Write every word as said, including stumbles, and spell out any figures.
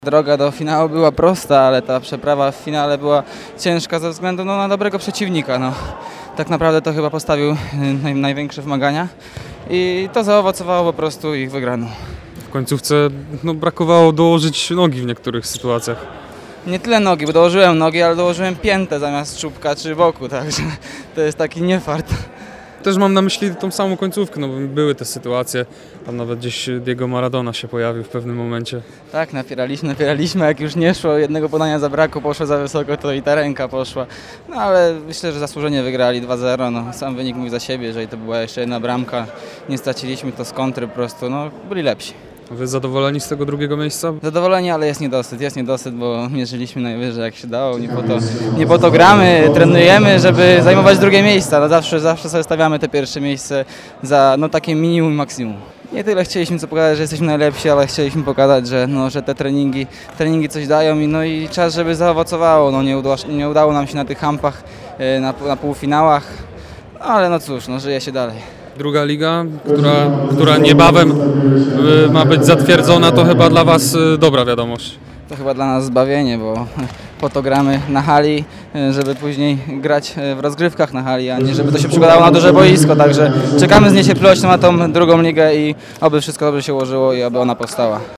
Droga do finału była prosta, ale ta przeprawa w finale była ciężka ze względu no, na dobrego przeciwnika. No. Tak naprawdę to chyba postawił naj, największe wymagania i to zaowocowało po prostu ich wygraną. W końcówce no, brakowało dołożyć nogi w niektórych sytuacjach. Nie tyle nogi, bo dołożyłem nogi, ale dołożyłem piętę zamiast czubka czy boku, także to jest taki niefart. Też mam na myśli tą samą końcówkę, no bo były te sytuacje, tam nawet gdzieś Diego Maradona się pojawił w pewnym momencie. Tak, napieraliśmy, napieraliśmy, jak już nie szło, jednego podania zabrakło, poszło za wysoko, to i ta ręka poszła. No ale myślę, że zasłużenie wygrali dwa zero, no, sam wynik mówi za siebie, jeżeli to była jeszcze jedna bramka, nie straciliśmy to z kontry po prostu, no byli lepsi. Wy zadowoleni z tego drugiego miejsca? Zadowoleni, ale jest niedosyt, jest niedosyt, bo mierzyliśmy najwyżej jak się dało, nie po to, nie po to gramy, trenujemy, żeby zajmować drugie miejsca, no zawsze, zawsze sobie stawiamy te pierwsze miejsce za no, takie minimum i maksimum. Nie tyle chcieliśmy co pokazać, że jesteśmy najlepsi, ale chcieliśmy pokazać, że, no, że te treningi, treningi coś dają i, no, i czas, żeby zaowocowało. No, nie, udało, nie udało nam się na tych hampach, na, na półfinałach, no, ale no cóż, no, żyje się dalej. Druga liga, która, która niebawem ma być zatwierdzona, to chyba dla Was dobra wiadomość. To chyba dla nas zbawienie, bo po to gramy na hali, żeby później grać w rozgrywkach na hali, a nie żeby to się przekładało na duże boisko. Także czekamy z niecierpliwością na tą drugą ligę i oby wszystko dobrze się ułożyło i aby ona powstała.